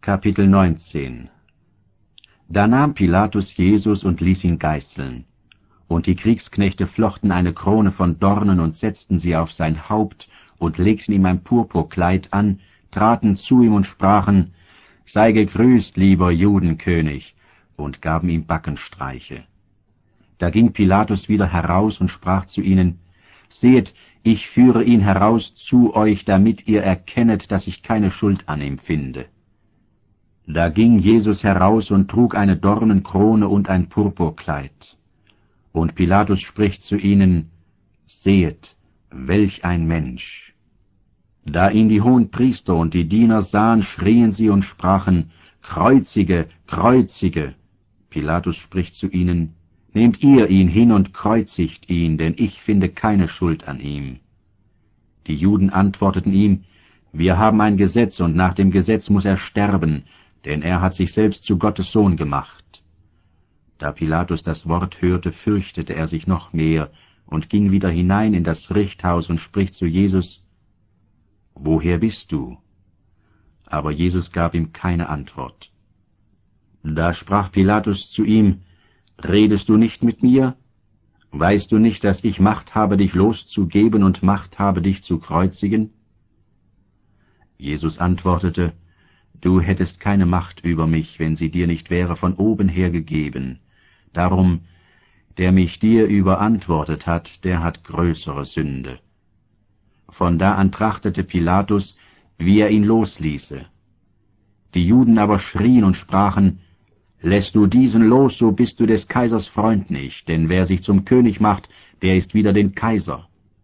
Kapitel 19. Da nahm Pilatus Jesus und ließ ihn geißeln. Und die Kriegsknechte flochten eine Krone von Dornen und setzten sie auf sein Haupt und legten ihm ein Purpurkleid an, traten zu ihm und sprachen, »Sei gegrüßt, lieber Judenkönig«, und gaben ihm Backenstreiche. Da ging Pilatus wieder heraus und sprach zu ihnen, »Seht, ich führe ihn heraus zu euch, damit ihr erkennet, dass ich keine Schuld an ihm finde.« Da ging Jesus heraus und trug eine Dornenkrone und ein Purpurkleid. Und Pilatus spricht zu ihnen, »Sehet, welch ein Mensch!« Da ihn die Hohenpriester und die Diener sahen, schrien sie und sprachen, »Kreuzige, kreuzige!« Pilatus spricht zu ihnen, »Nehmt ihr ihn hin und kreuzigt ihn, denn ich finde keine Schuld an ihm.« Die Juden antworteten ihm, »Wir haben ein Gesetz, und nach dem Gesetz muss er sterben, denn er hat sich selbst zu Gottes Sohn gemacht.« Da Pilatus das Wort hörte, fürchtete er sich noch mehr und ging wieder hinein in das Richthaus und spricht zu Jesus, »Woher bist du?« Aber Jesus gab ihm keine Antwort. Da sprach Pilatus zu ihm, »Redest du nicht mit mir? Weißt du nicht, dass ich Macht habe, dich loszugeben und Macht habe, dich zu kreuzigen?« Jesus antwortete, »Du hättest keine Macht über mich, wenn sie dir nicht wäre von oben her gegeben. Darum, der mich dir überantwortet hat, der hat größere Sünde.« Von da an trachtete Pilatus, wie er ihn losließe. Die Juden aber schrien und sprachen, »Lässt du diesen los, so bist du des Kaisers Freund nicht, denn wer sich zum König macht, der ist wider den Kaiser.«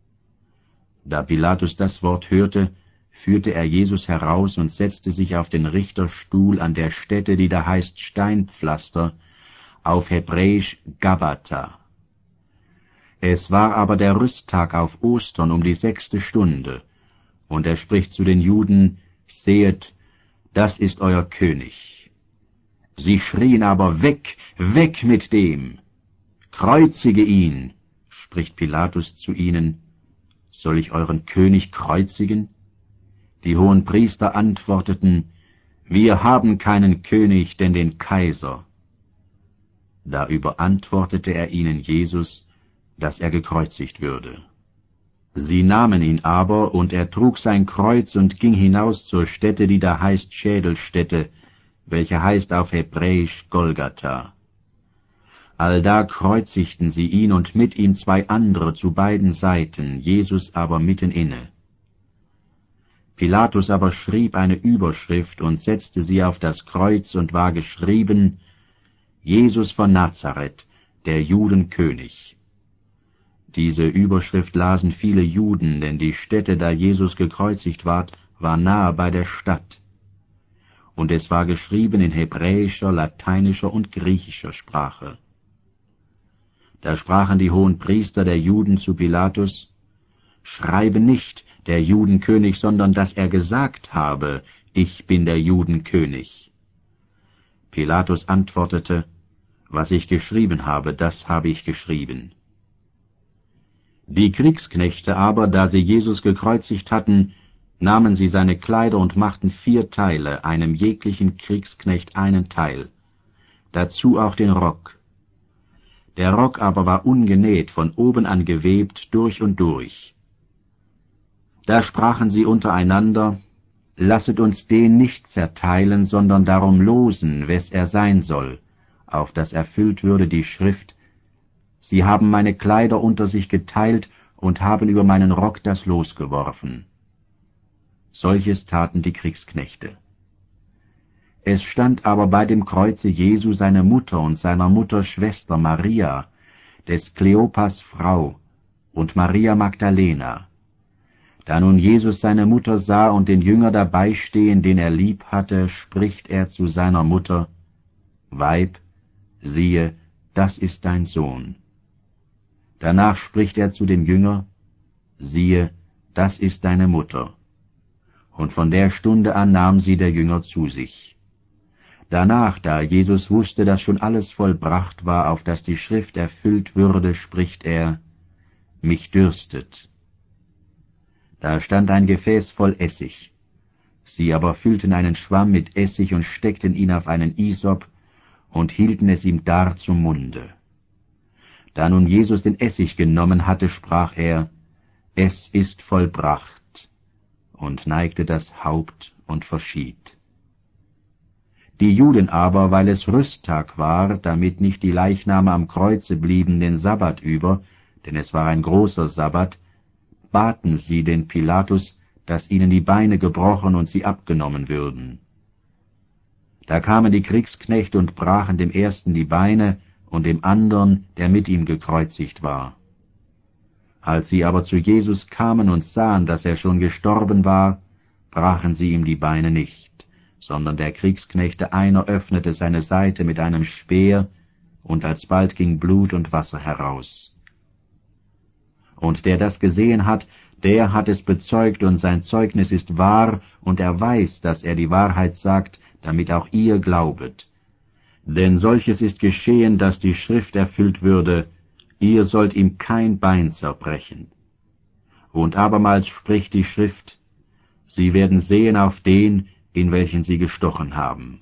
Da Pilatus das Wort hörte, führte er Jesus heraus und setzte sich auf den Richterstuhl an der Stätte, die da heißt Steinpflaster, auf Hebräisch Gabbatha. Es war aber der Rüsttag auf Ostern um die 6. Stunde, und er spricht zu den Juden, »Sehet, das ist euer König.« Sie schrien aber, »Weg, weg mit dem!« »Kreuzige ihn«, spricht Pilatus zu ihnen, »soll ich euren König kreuzigen?« Die Hohenpriester antworteten, »Wir haben keinen König, denn den Kaiser.« Da überantwortete er ihnen Jesus, dass er gekreuzigt würde. Sie nahmen ihn aber, und er trug sein Kreuz und ging hinaus zur Stätte, die da heißt Schädelstätte, welche heißt auf Hebräisch Golgatha. Allda kreuzigten sie ihn und mit ihm 2 andere zu beiden Seiten, Jesus aber mitten inne. Pilatus aber schrieb eine Überschrift und setzte sie auf das Kreuz und war geschrieben, Jesus von Nazareth, der Judenkönig. Diese Überschrift lasen viele Juden, denn die Stätte, da Jesus gekreuzigt ward, war nahe bei der Stadt. Und es war geschrieben in hebräischer, lateinischer und griechischer Sprache. Da sprachen die Hohenpriester der Juden zu Pilatus, »Schreibe nicht, der Judenkönig, sondern dass er gesagt habe, ich bin der Judenkönig.« Pilatus antwortete, »Was ich geschrieben habe, das habe ich geschrieben.« Die Kriegsknechte aber, da sie Jesus gekreuzigt hatten, nahmen sie seine Kleider und machten 4 Teile, einem jeglichen Kriegsknecht einen Teil, dazu auch den Rock. Der Rock aber war ungenäht, von oben an gewebt, durch und durch. Da sprachen sie untereinander, lasset uns den nicht zerteilen, sondern darum losen, wes er sein soll, auf dass erfüllt würde die Schrift, sie haben meine Kleider unter sich geteilt und haben über meinen Rock das Los geworfen. Solches taten die Kriegsknechte. Es stand aber bei dem Kreuze Jesu seine Mutter und seiner Mutter Schwester Maria, des Kleopas Frau, und Maria Magdalena. Da nun Jesus seine Mutter sah und den Jünger dabei stehen, den er lieb hatte, spricht er zu seiner Mutter, »Weib, siehe, das ist dein Sohn.« Danach spricht er zu dem Jünger, »Siehe, das ist deine Mutter.« Und von der Stunde an nahm sie der Jünger zu sich. Danach, da Jesus wusste, dass schon alles vollbracht war, auf dass die Schrift erfüllt würde, spricht er, »Mich dürstet.« Da stand ein Gefäß voll Essig. Sie aber füllten einen Schwamm mit Essig und steckten ihn auf einen Isop und hielten es ihm dar zum Munde. Da nun Jesus den Essig genommen hatte, sprach er, »Es ist vollbracht«, und neigte das Haupt und verschied. Die Juden aber, weil es Rüsttag war, damit nicht die Leichname am Kreuze blieben den Sabbat über, denn es war ein großer Sabbat, baten sie den Pilatus, dass ihnen die Beine gebrochen und sie abgenommen würden. Da kamen die Kriegsknechte und brachen dem ersten die Beine und dem andern, der mit ihm gekreuzigt war. Als sie aber zu Jesus kamen und sahen, dass er schon gestorben war, brachen sie ihm die Beine nicht, sondern der Kriegsknechte einer öffnete seine Seite mit einem Speer, und alsbald ging Blut und Wasser heraus. Und der das gesehen hat, der hat es bezeugt, und sein Zeugnis ist wahr, und er weiß, dass er die Wahrheit sagt, damit auch ihr glaubet. Denn solches ist geschehen, dass die Schrift erfüllt würde, ihr sollt ihm kein Bein zerbrechen. Und abermals spricht die Schrift, sie werden sehen auf den, in welchen sie gestochen haben.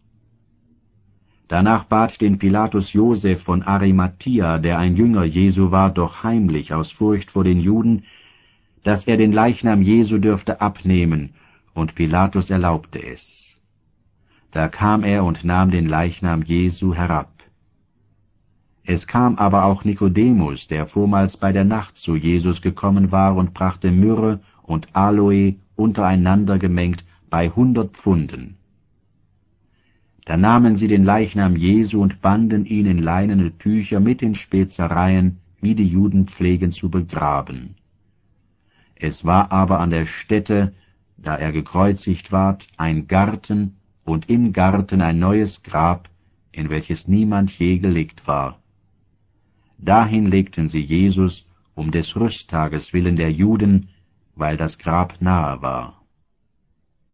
Danach bat den Pilatus Joseph von Arimathia, der ein Jünger Jesu war, doch heimlich aus Furcht vor den Juden, dass er den Leichnam Jesu dürfte abnehmen, und Pilatus erlaubte es. Da kam er und nahm den Leichnam Jesu herab. Es kam aber auch Nikodemus, der vormals bei der Nacht zu Jesus gekommen war, und brachte Myrrhe und Aloe untereinander gemengt bei 100 Pfunden. Da nahmen sie den Leichnam Jesu und banden ihn in leinene Tücher mit den Spezereien, wie die Juden pflegen zu begraben. Es war aber an der Stätte, da er gekreuzigt ward, ein Garten, und im Garten ein neues Grab, in welches niemand je gelegt war. Dahin legten sie Jesus um des Rüsttages willen der Juden, weil das Grab nahe war.